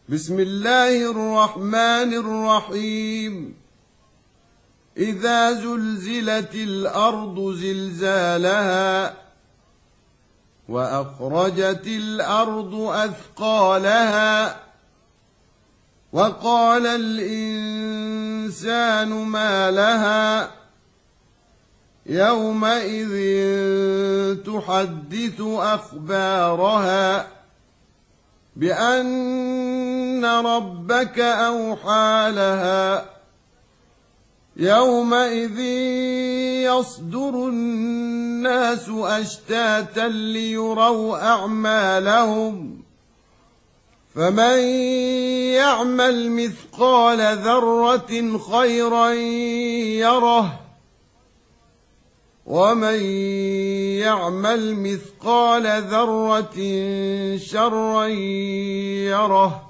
بسم الله الرحمن الرحيم. إذا زلزلت الأرض زلزالها وأخرجت الأرض أثقالها وقال الإنسان ما لها يومئذ تحدث أخبارها بأن ربك أوحى لها يومئذ يصدر الناس أشتاتا ليروا أعمالهم فمن يعمل مثقال ذرة خيرا يره ومن يعمل مثقال ذرة شرا يره